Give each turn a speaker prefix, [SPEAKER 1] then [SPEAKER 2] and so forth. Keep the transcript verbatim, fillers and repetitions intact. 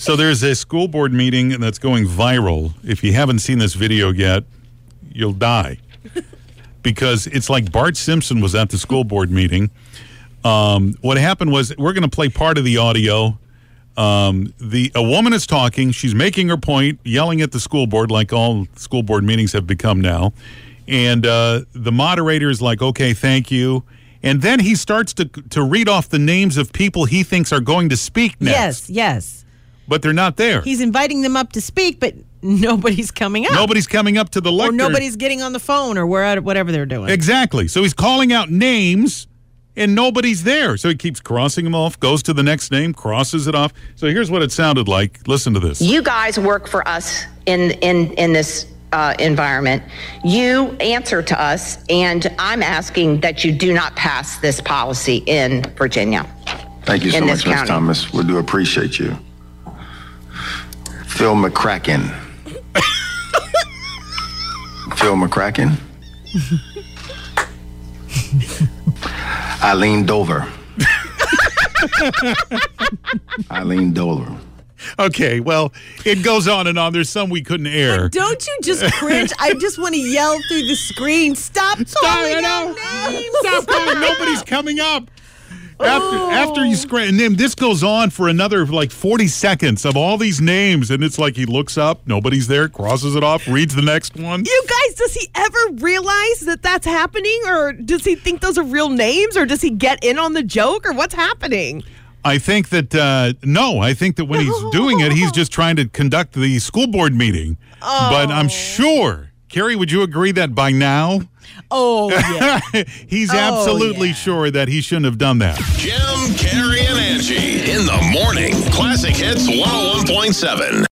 [SPEAKER 1] So there's a school board meeting that's going viral. If you haven't seen this video yet, you'll die. Because it's like Bart Simpson was at the school board meeting. Um, what happened was, we're going to play part of the audio. Um, the a woman is talking. She's making her point, yelling at the school board like all school board meetings have become now. And uh, the moderator is like, okay, thank you. And then he starts to to read off the names of people he thinks are going to speak next.
[SPEAKER 2] Yes, yes.
[SPEAKER 1] But they're not there.
[SPEAKER 2] He's inviting them up to speak, but nobody's coming up.
[SPEAKER 1] Nobody's coming up to the lectern.
[SPEAKER 2] Or nobody's getting on the phone or where, whatever they're doing.
[SPEAKER 1] Exactly. So he's calling out names, and nobody's there. So he keeps crossing them off, goes to the next name, crosses it off. So here's what it sounded like. Listen to this.
[SPEAKER 3] You guys work for us in in in this uh, environment. You answer to us, and I'm asking that you do not pass this policy in Virginia.
[SPEAKER 4] Thank you so
[SPEAKER 3] in
[SPEAKER 4] much,
[SPEAKER 3] this
[SPEAKER 4] Miz Thomas. We do appreciate you. Phil McCracken. Phil McCracken. Eileen Dover. Eileen Dover.
[SPEAKER 1] Okay, well, it goes on and on. There's some we couldn't air.
[SPEAKER 2] But don't you just cringe? I just want to yell through the screen. Stop calling out names.
[SPEAKER 1] Stop calling. Nobody's coming up. After,
[SPEAKER 2] Oh.
[SPEAKER 1] after you scratch, and then this goes on for another like forty seconds of all these names, and it's like he looks up, nobody's there, crosses it off, reads the next one.
[SPEAKER 2] You guys, does he ever realize that that's happening, or does he think those are real names, or does he get in on the joke, or what's happening?
[SPEAKER 1] I think that, uh, no, I think that when he's doing it, he's just trying to conduct the school board meeting.
[SPEAKER 2] Oh.
[SPEAKER 1] But I'm sure, Carrie, would you agree that by now?
[SPEAKER 2] Oh, yeah.
[SPEAKER 1] He's
[SPEAKER 2] Oh,
[SPEAKER 1] absolutely
[SPEAKER 2] yeah.
[SPEAKER 1] sure that he shouldn't have done that.
[SPEAKER 5] Jim, Carrie, and Angie in the morning. Classic Hits one oh one point seven.